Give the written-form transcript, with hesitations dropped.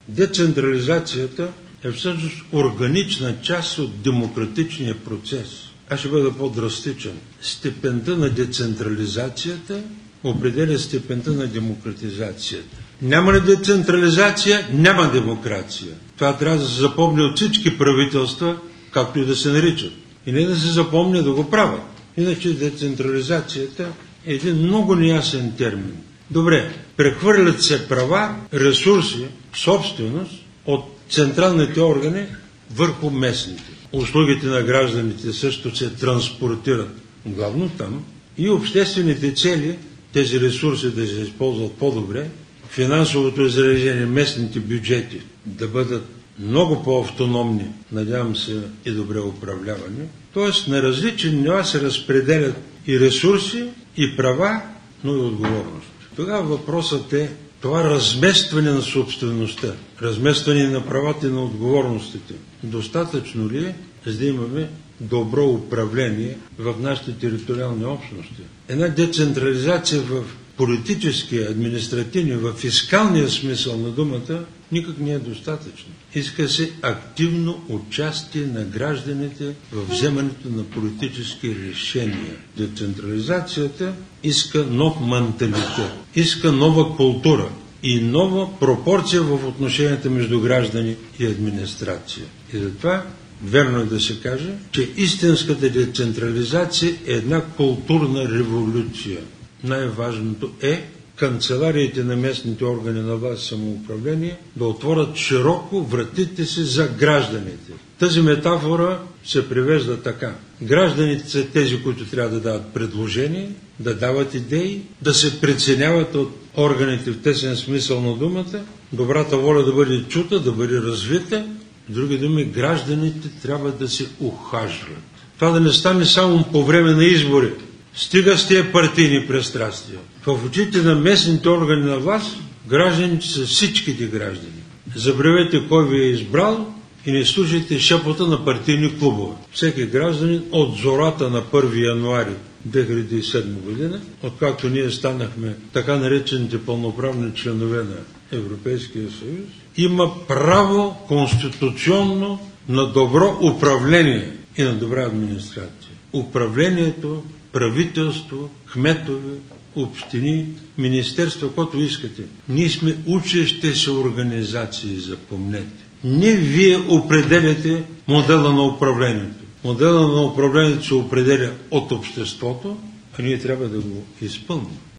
Децентрализацията е всъщност органична част от демократичния процес. Аз ще бъда по-драстичен. Степента на децентрализацията определя степента на демократизацията. Няма ли децентрализация, няма демокрация. Това трябва да се запомни от всички правителства, както и да се наричат. И не да се запомня да го правят. Иначе децентрализацията е един много неясен термин. Добре, прехвърлят се права, ресурси, собственост от централните органи върху местните. Услугите на гражданите също се транспортират главно там и обществените цели, тези ресурси да се използват по-добре, финансовото изражение, местните бюджети да бъдат много по-автономни, надявам се и добре управлявани. Т.е. на различни нива се разпределят и ресурси, и права, но и отговорност. Тогава въпросът е това разместване на собствеността, разместване на правата и на отговорностите. Достатъчно ли е, за да имаме добро управление в нашите териториални общности? Една децентрализация в политическия, административния, в фискалния смисъл на думата никак не е достатъчно. Иска се активно участие на гражданите в вземането на политически решения. Децентрализацията иска нов менталитет, иска нова култура и нова пропорция в отношенията между граждани и администрация. И затова верно е да се каже, че истинската децентрализация е една културна революция. Най-важното е канцелариите на местните органи на власт и самоуправление да отворят широко вратите си за гражданите. Тази метафора се привежда така. Гражданите са тези, които трябва да дават предложения, да дават идеи, да се преценяват от органите в тесен смисъл на думата, добрата воля да бъде чута, да бъде развита. С други думи, гражданите трябва да се ухажват. Това да не стане само по време на избори. Стига с тия партийни пристрастия. В очите на местните органи на власт, гражданите са всичките граждани. Забравете кой ви е избрал и не слушайте шепота на партийни клубове. Всеки гражданин от зората на 1 януари 2007 година, откакто ние станахме така наречените пълноправни членове на Европейския съюз, има право конституционно на добро управление и на добра администрация. Управлението, правителство, кметове, общини, министерства, което искате. Ние сме учещи се организации, запомнете. Не вие определяте модела на управлението. Модела на управлението се определя от обществото, а ние трябва да го изпълним.